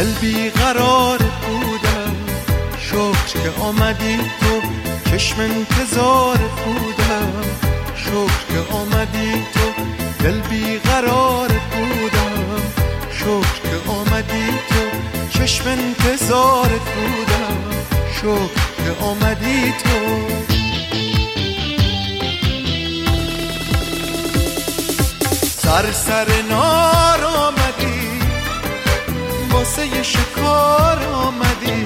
دل بیقرار بودم، شکر که آمدی تو، چشم انتظار بودم، شکر که آمدی تو، دل بیقرار بودم، شکر که آمدی تو، چشم انتظار بودم، شکر که آمدی تو. سر نار آمدی، واسه شکار آمدی،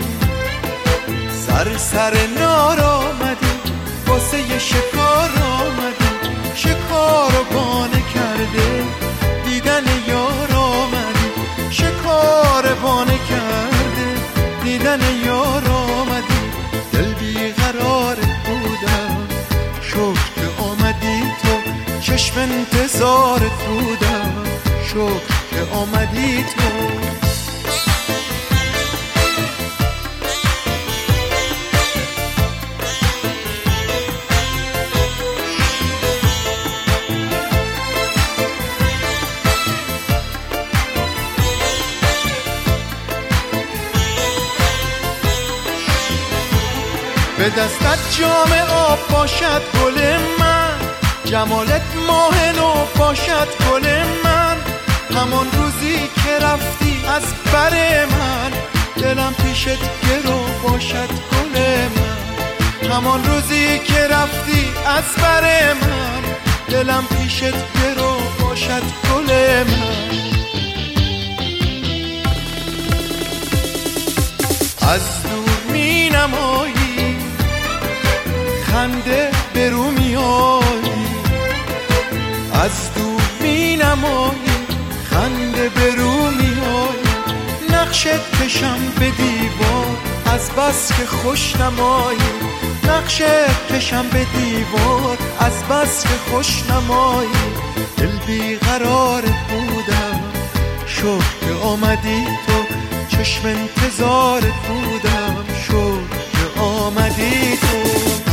سر نار آمدی، واسه شکار آمدی، شکار رو بانه کرده دیدن یار آمدی، شکار بانه کرده دیدن یار آمدی، دل بیقرار بودم، شکر که آمدی تو، چشم انتظارت بودم، شکر که آمدی تو. به دستت جام آب باشد گل من، جمالت ماه نو باشد گل من، همان روزی که رفتی از بر من، دلم پیشت گرو باشد گل من، همان روزی که رفتی از بر من، دلم پیشت گرو باشد گل من. از دور می نمایی، خنده به رو می آیی، از دور می نمایی، خنده به رو می آیی، نقشت کشم به دیوار از بس که خوش نمایی، نقشت کشم به دیوار از بس که خوش نمایی، دل بیقرار بودم، شکر که آمدی تو، چشم انتظارت بودم، شکر که آمدی تو.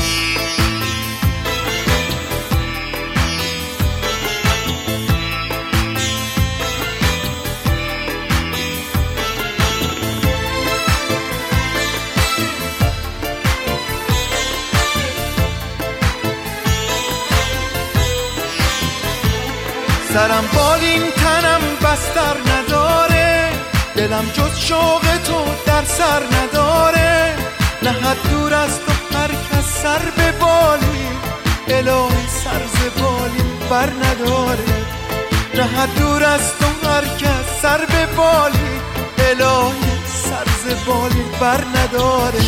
سرم بالین تنم بستر نداره، دلم جز شوق تو در سر نداره، نه حد دور از تو هر کس سر به بالی، الهی سر ز بالی بر نداره، نه حد دور از تو هر کس سر به بالی، الهی سر ز بالی بر نداره.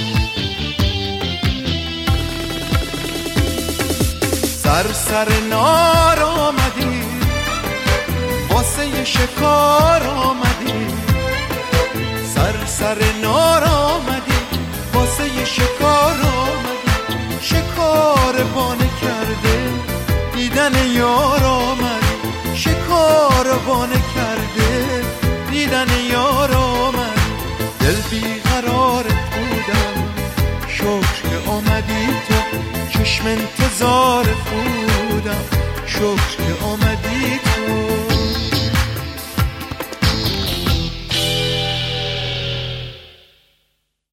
سر نار آمدی، واسه شکار آمدی، سر نار آمدی، واسه شکار آمدی، شکار بانه کرده دیدن یار آمدی، شکار بانه کرده دیدن یار آمدی، دل بیقرارت بودم، شکر که آمدی تو، چشم انتظارت بودم، شکر که آمدی تو.